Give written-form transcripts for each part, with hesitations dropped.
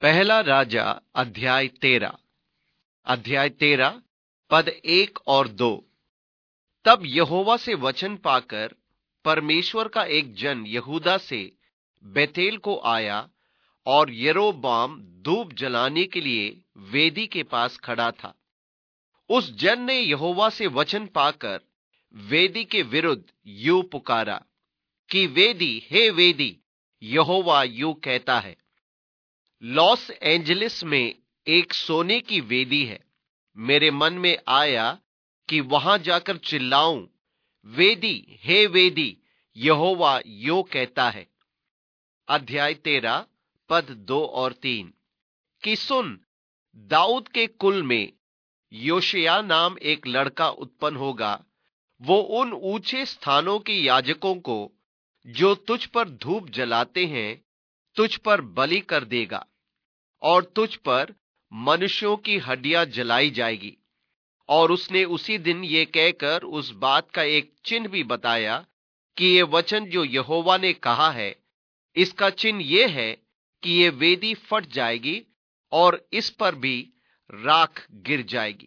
पहला राजा अध्याय 13 पद 1 और 2। तब यहोवा से वचन पाकर परमेश्वर का एक जन यहूदा से बेतेल को आया और यरोबाम धूप जलाने के लिए वेदी के पास खड़ा था। उस जन ने यहोवा से वचन पाकर वेदी के विरुद्ध यूं पुकारा कि वेदी, हे वेदी, यहोवा यूं कहता है, लॉस एंजलिस में एक सोने की वेदी है। मेरे मन में आया कि वहां जाकर चिल्लाऊं, वेदी, हे वेदी, यहोवा यूं कहता है। अध्याय 13 पद 2 और 3 कि सुन, दाऊद के कुल में योशिय्याह नाम एक लड़का उत्पन्न होगा। वो उन ऊंचे स्थानों के याजकों को जो तुझ पर धूप जलाते हैं तुझ पर बलि कर देगा, और तुझ पर मनुष्यों की हड्डियां जलाई जाएगी। और उसने उसी दिन ये कहकर उस बात का एक चिन्ह भी बताया कि ये वचन जो यहोवा ने कहा है, इसका चिन्ह ये है कि ये वेदी फट जाएगी और इस पर भी राख गिर जाएगी।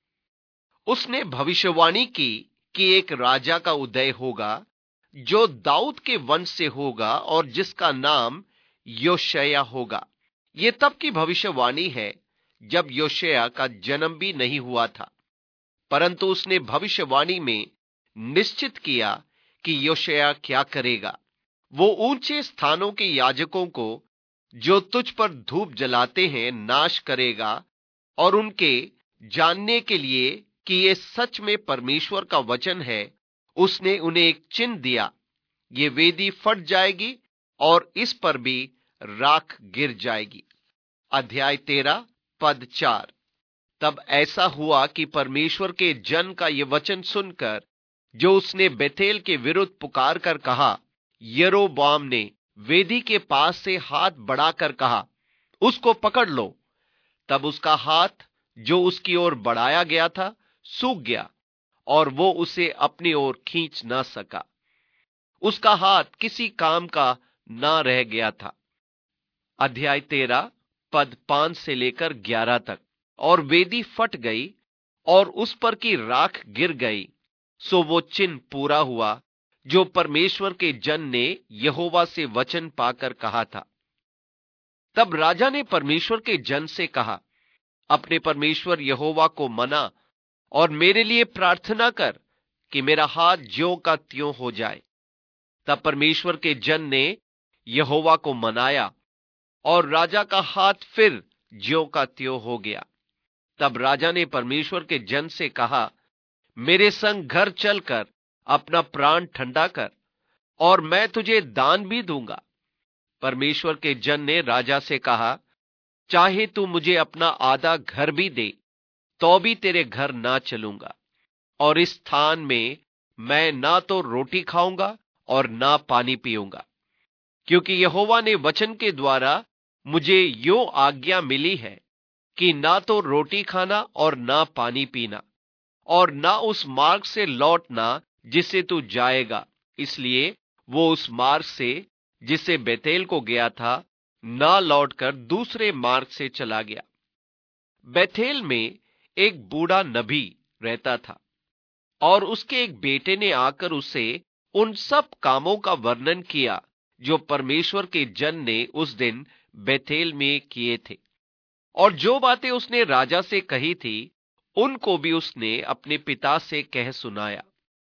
उसने भविष्यवाणी की कि एक राजा का उदय होगा जो दाऊद के वंश से होगा और जिसका नाम योशिय्याह होगा। ये तब की भविष्यवाणी है जब योशिय्याह का जन्म भी नहीं हुआ था, परंतु उसने भविष्यवाणी में निश्चित किया कि योशिय्याह क्या करेगा। वो ऊंचे स्थानों के याजकों को जो तुझ पर धूप जलाते हैं नाश करेगा, और उनके जानने के लिए कि ये सच में परमेश्वर का वचन है, उसने उन्हें एक चिन्ह दिया। ये वेदी फट जाएगी और इस पर भी राख गिर जाएगी। अध्याय 13 पद 4 तब ऐसा हुआ कि परमेश्वर के जन का ये वचन सुनकर जो उसने बेतेल के विरुद्ध पुकार कर कहा, यरोबाम ने वेदी के पास से हाथ बढ़ाकर कहा, उसको पकड़ लो। तब उसका हाथ जो उसकी ओर बढ़ाया गया था सूख गया और वो उसे अपनी ओर खींच ना सका। उसका हाथ किसी काम का ना रह गया था। अध्याय 13 पद 5 से लेकर 11 तक। और वेदी फट गई और उस पर की राख गिर गई, सो वो चिन्ह पूरा हुआ जो परमेश्वर के जन ने यहोवा से वचन पाकर कहा था। तब राजा ने परमेश्वर के जन से कहा, अपने परमेश्वर यहोवा को मना और मेरे लिए प्रार्थना कर कि मेरा हाथ ज्यों का त्यों हो जाए। तब परमेश्वर के जन ने यहोवा को मनाया और राजा का हाथ फिर ज्यों का त्यों हो गया। तब राजा ने परमेश्वर के जन से कहा, मेरे संग घर चलकर अपना प्राण ठंडा कर और मैं तुझे दान भी दूंगा। परमेश्वर के जन ने राजा से कहा, चाहे तू मुझे अपना आधा घर भी दे तो भी तेरे घर ना चलूंगा, और इस स्थान में मैं ना तो रोटी खाऊंगा और ना पानी पीऊंगा, क्योंकि यहोवा ने वचन के द्वारा मुझे यो आज्ञा मिली है कि ना तो रोटी खाना और ना पानी पीना, और ना उस मार्ग से लौटना जिससे तू जाएगा। इसलिए वो उस मार्ग से जिससे बेतेल को गया था ना लौटकर दूसरे मार्ग से चला गया। बेतेल में एक बूढ़ा नबी रहता था और उसके एक बेटे ने आकर उसे उन सब कामों का वर्णन किया जो परमेश्वर के जन ने उस दिन बेतेल में किए थे, और जो बातें उसने राजा से कही थी उनको भी उसने अपने पिता से कह सुनाया।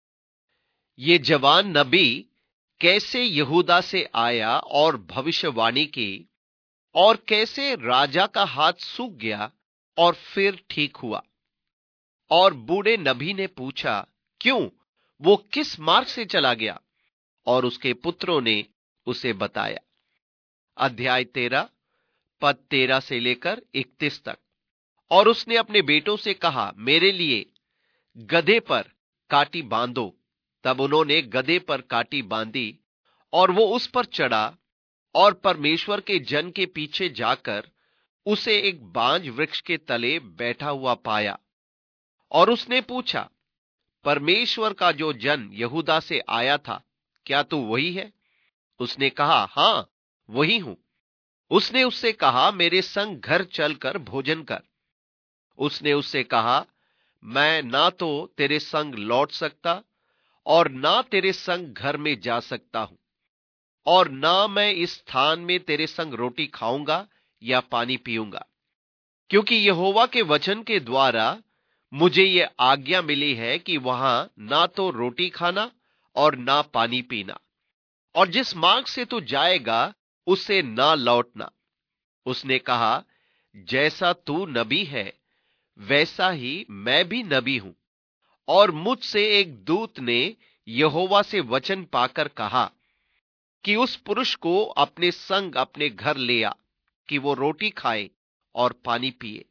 ये जवान नबी कैसे यहूदा से आया और भविष्यवाणी की, और कैसे राजा का हाथ सूख गया और फिर ठीक हुआ। और बूढ़े नबी ने पूछा, क्यों, वो किस मार्ग से चला गया? और उसके पुत्रों ने उसे बताया। अध्याय 13 पद 13 से लेकर 31 तक। और उसने अपने बेटों से कहा, मेरे लिए गधे पर काटी बांधो। तब उन्होंने गधे पर काटी बांधी और वो उस पर चढ़ा और परमेश्वर के जन के पीछे जाकर उसे एक बांज वृक्ष के तले बैठा हुआ पाया। और उसने पूछा, परमेश्वर का जो जन यहूदा से आया था, क्या तू वही है? उसने कहा, हां, वही हूं। उसने उससे कहा, मेरे संग घर चलकर भोजन कर। उसने उससे कहा, मैं ना तो तेरे संग लौट सकता और ना तेरे संग घर में जा सकता हूं, और ना मैं इस स्थान में तेरे संग रोटी खाऊंगा या पानी पीऊंगा, क्योंकि यहोवा के वचन के द्वारा मुझे यह आज्ञा मिली है कि वहां ना तो रोटी खाना और ना पानी पीना, और जिस मार्ग से तू जाएगा उससे ना लौटना। उसने कहा, जैसा तू नबी है वैसा ही मैं भी नबी हूं, और मुझसे एक दूत ने यहोवा से वचन पाकर कहा कि उस पुरुष को अपने संग अपने घर ले आ, कि वो रोटी खाए और पानी पिए।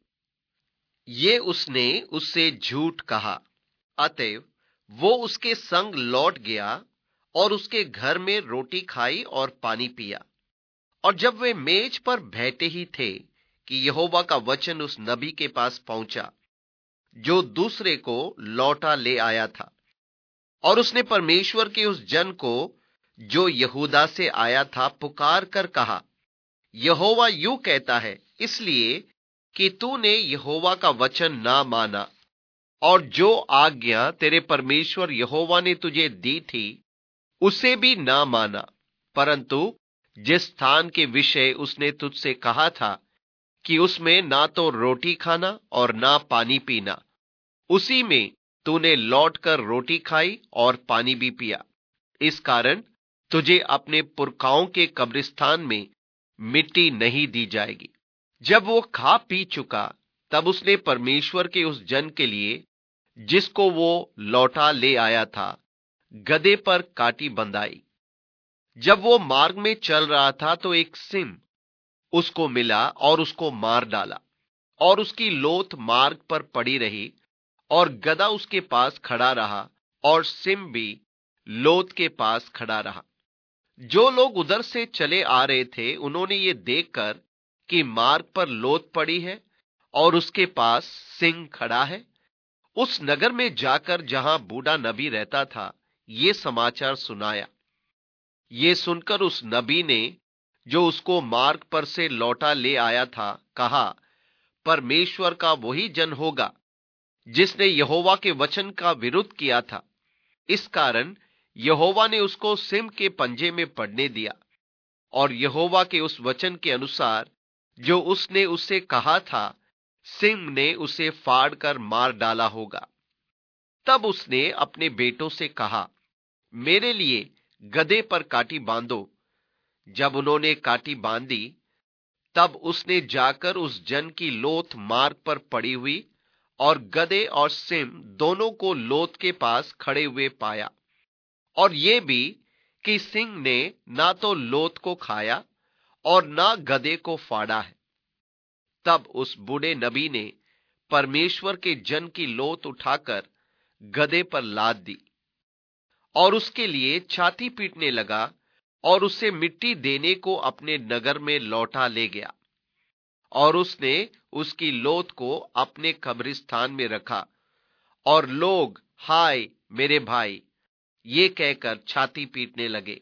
ये उसने उससे झूठ कहा। अतएव वो उसके संग लौट गया और उसके घर में रोटी खाई और पानी पिया। और जब वे मेज पर बैठे ही थे कि यहोवा का वचन उस नबी के पास पहुंचा जो दूसरे को लौटा ले आया था। और उसने परमेश्वर के उस जन को जो यहूदा से आया था पुकार कर कहा, यहोवा यूं कहता है, इसलिए कि तूने यहोवा का वचन ना माना और जो आज्ञा तेरे परमेश्वर यहोवा ने तुझे दी थी उसे भी ना माना, परंतु जिस स्थान के विषय उसने तुझसे कहा था कि उसमें ना तो रोटी खाना और ना पानी पीना, उसी में तूने लौटकर रोटी खाई और पानी भी पिया। इस कारण तुझे अपने पुरखाओं के कब्रिस्तान में मिट्टी नहीं दी जाएगी। जब वो खा पी चुका तब उसने परमेश्वर के उस जन के लिए जिसको वो लौटा ले आया था गदहे पर काटी बंधाई। जब वो मार्ग में चल रहा था तो एक सिंह उसको मिला और उसको मार डाला, और उसकी लोथ मार्ग पर पड़ी रही और गदहा उसके पास खड़ा रहा और सिंह भी लोथ के पास खड़ा रहा। जो लोग उधर से चले आ रहे थे उन्होंने ये देखकर कि मार्ग पर लोथ पड़ी है और उसके पास सिंह खड़ा है, उस नगर में जाकर जहां बूढ़ा नबी रहता था ये समाचार सुनाया। ये सुनकर उस नबी ने जो उसको मार्ग पर से लौटा ले आया था कहा, परमेश्वर का वही जन होगा जिसने यहोवा के वचन का विरोध किया था। इस कारण यहोवा ने उसको सिंह के पंजे में पड़ने दिया, और यहोवा के उस वचन के अनुसार जो उसने उससे कहा था सिंह ने उसे फाड़ कर मार डाला होगा। तब उसने अपने बेटों से कहा, मेरे लिए गदहे पर काठी बांधो। जब उन्होंने काठी बांधी तब उसने जाकर उस जन की लोथ मार्ग पर पड़ी हुई और गदहे और सिंह दोनों को लोथ के पास खड़े हुए पाया, और ये भी कि सिंह ने ना तो लोथ को खाया और ना गदहे को फाड़ा है। तब उस बूढ़े नबी ने परमेश्वर के जन की लोथ उठाकर गदहे पर लाद दी और उसके लिए छाती पीटने लगा और उसे मिट्टी देने को अपने नगर में लौटा ले गया, और उसने उसकी लोथ को अपने कब्रिस्तान में रखा, और लोग हाय मेरे भाई ये कहकर छाती पीटने लगे।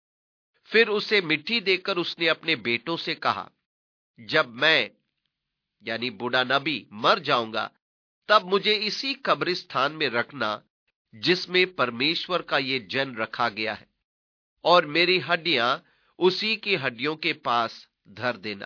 फिर उसे मिट्टी देकर उसने अपने बेटों से कहा, जब मैं यानी बूढ़ा नबी मर जाऊंगा तब मुझे इसी कब्रिस्तान में रखना जिसमें परमेश्वर का ये जन रखा गया है, और मेरी हड्डियां उसी की हड्डियों के पास धर देना।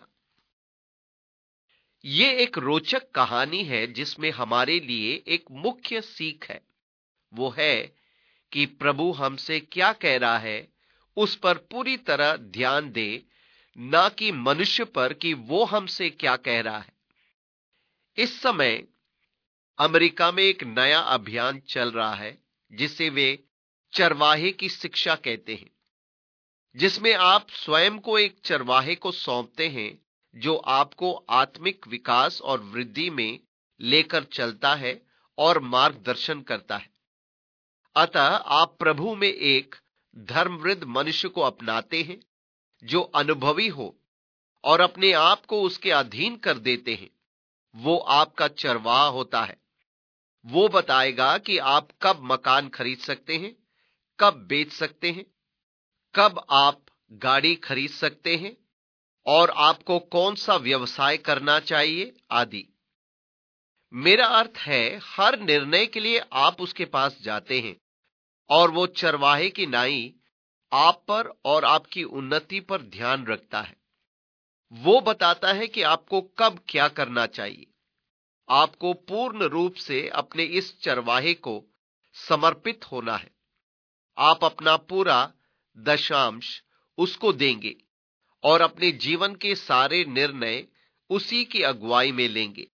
ये एक रोचक कहानी है जिसमें हमारे लिए एक मुख्य सीख है। वो है कि प्रभु हमसे क्या कह रहा है उस पर पूरी तरह ध्यान दे, ना कि मनुष्य पर कि वो हमसे क्या कह रहा है। इस समय अमेरिका में एक नया अभियान चल रहा है जिसे वे चरवाहे की शिक्षा कहते हैं, जिसमें आप स्वयं को एक चरवाहे को सौंपते हैं जो आपको आत्मिक विकास और वृद्धि में लेकर चलता है और मार्गदर्शन करता है। अतः आप प्रभु में एक धर्मवृद्ध मनुष्य को अपनाते हैं जो अनुभवी हो और अपने आप को उसके अधीन कर देते हैं। वो आपका चरवाहा होता है। वो बताएगा कि आप कब मकान खरीद सकते हैं, कब बेच सकते हैं, कब आप गाड़ी खरीद सकते हैं और आपको कौन सा व्यवसाय करना चाहिए आदि। मेरा अर्थ है, हर निर्णय के लिए आप उसके पास जाते हैं और वो चरवाहे की नाई आप पर और आपकी उन्नति पर ध्यान रखता है। वो बताता है कि आपको कब क्या करना चाहिए। आपको पूर्ण रूप से अपने इस चरवाहे को समर्पित होना है। आप अपना पूरा दशांश उसको देंगे और अपने जीवन के सारे निर्णय उसी की अगुवाई में लेंगे।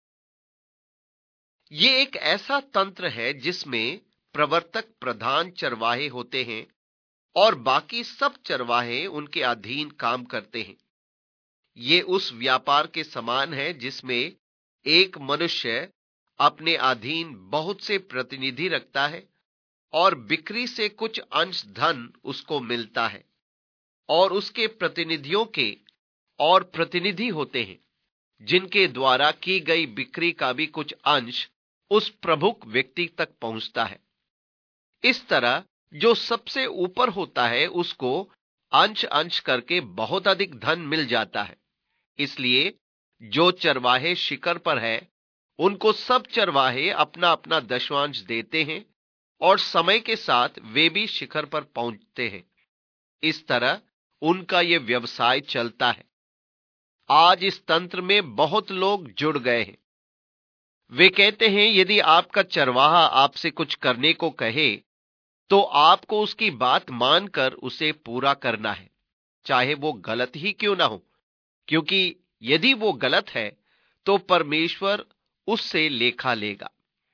ये एक ऐसा तंत्र है जिसमें प्रवर्तक प्रधान चरवाहे होते हैं और बाकी सब चरवाहे उनके अधीन काम करते हैं। ये उस व्यापार के समान है जिसमें एक मनुष्य अपने अधीन बहुत से प्रतिनिधि रखता है और बिक्री से कुछ अंश धन उसको मिलता है और उसके प्रतिनिधियों के और प्रतिनिधि होते हैं जिनके द्वारा की गई बिक्री का भी कुछ अंश उस प्रमुख व्यक्ति तक पहुंचता है। इस तरह जो सबसे ऊपर होता है उसको अंश अंश करके बहुत अधिक धन मिल जाता है। इसलिए जो चरवाहे शिखर पर है उनको सब चरवाहे अपना अपना दशवांश देते हैं और समय के साथ वे भी शिखर पर पहुंचते हैं। इस तरह उनका यह व्यवसाय चलता है। आज इस तंत्र में बहुत लोग जुड़ गए हैं। वे कहते हैं, यदि आपका चरवाहा आपसे कुछ करने को कहे तो आपको उसकी बात मानकर उसे पूरा करना है, चाहे वो गलत ही क्यों ना हो, क्योंकि यदि वो गलत है तो परमेश्वर उससे लेखा लेगा।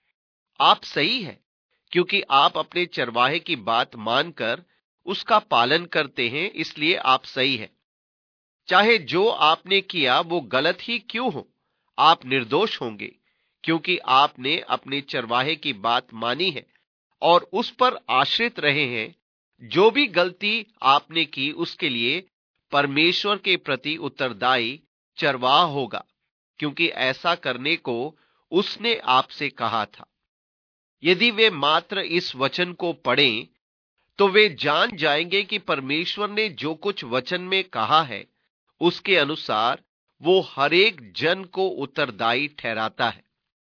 आप सही है क्योंकि आप अपने चरवाहे की बात मानकर उसका पालन करते हैं, इसलिए आप सही है। चाहे जो आपने किया वो गलत ही क्यों हो, आप निर्दोष होंगे क्योंकि आपने अपने चरवाहे की बात मानी है और उस पर आश्रित रहे हैं। जो भी गलती आपने की उसके लिए परमेश्वर के प्रति उत्तरदायी चरवाहा होगा, क्योंकि ऐसा करने को उसने आपसे कहा था। यदि वे मात्र इस वचन को पढ़ें तो वे जान जाएंगे कि परमेश्वर ने जो कुछ वचन में कहा है उसके अनुसार वो हरेक जन को उत्तरदायी ठहराता है।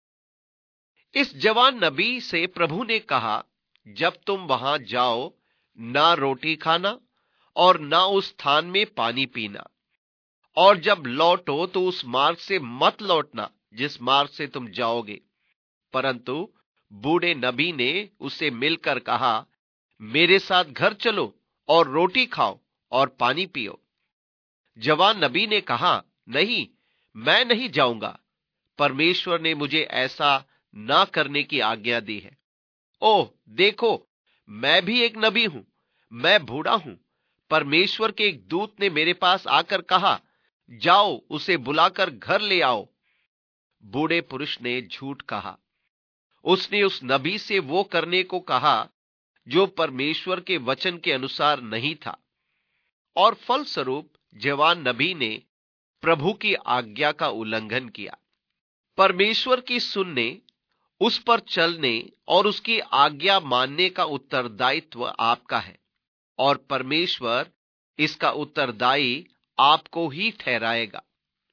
इस जवान नबी से प्रभु ने कहा, जब तुम वहां जाओ ना रोटी खाना और ना उस स्थान में पानी पीना, और जब लौटो तो उस मार्ग से मत लौटना जिस मार्ग से तुम जाओगे। परंतु बूढ़े नबी ने उसे मिलकर कहा, मेरे साथ घर चलो और रोटी खाओ और पानी पियो। जवान नबी ने कहा, नहीं, मैं नहीं जाऊंगा। परमेश्वर ने मुझे ऐसा ना करने की आज्ञा दी है। ओह देखो, मैं भी एक नबी हूं, मैं बूढ़ा हूं। परमेश्वर के एक दूत ने मेरे पास आकर कहा, जाओ उसे बुलाकर घर ले आओ। बूढ़े पुरुष ने झूठ कहा। उसने उस नबी से वो करने को कहा जो परमेश्वर के वचन के अनुसार नहीं था, और फलस्वरूप जवान नबी ने प्रभु की आज्ञा का उल्लंघन किया। परमेश्वर की सुनने, उस पर चलने और उसकी आज्ञा मानने का उत्तरदायित्व आपका है, और परमेश्वर इसका उत्तरदायी आपको ही ठहराएगा।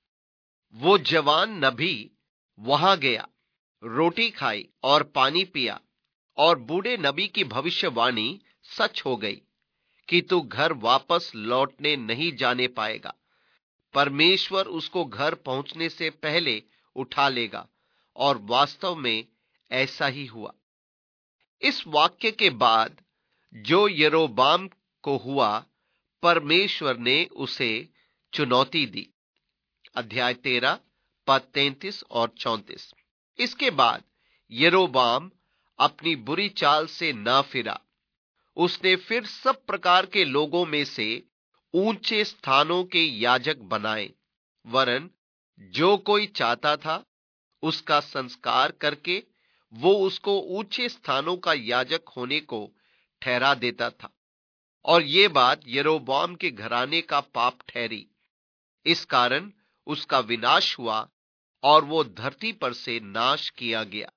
वो जवान नबी वहां गया, रोटी खाई और पानी पिया, और बूढ़े नबी की भविष्यवाणी सच हो गई कि तू घर वापस लौटने नहीं जाने पाएगा। परमेश्वर उसको घर पहुंचने से पहले उठा लेगा, और वास्तव में ऐसा ही हुआ। इस वाक्य के बाद जो यरोबाम को हुआ, परमेश्वर ने उसे चुनौती दी। अध्याय 13 पद 33 और 34। इसके बाद यरोबाम अपनी बुरी चाल से ना फिरा। उसने फिर सब प्रकार के लोगों में से ऊंचे स्थानों के याजक बनाए, वरन जो कोई चाहता था उसका संस्कार करके वो उसको ऊंचे स्थानों का याजक होने को ठहरा देता था। और ये बात यरोबाम के घराने का पाप ठहरी। इस कारण उसका विनाश हुआ और वो धरती पर से नाश किया गया।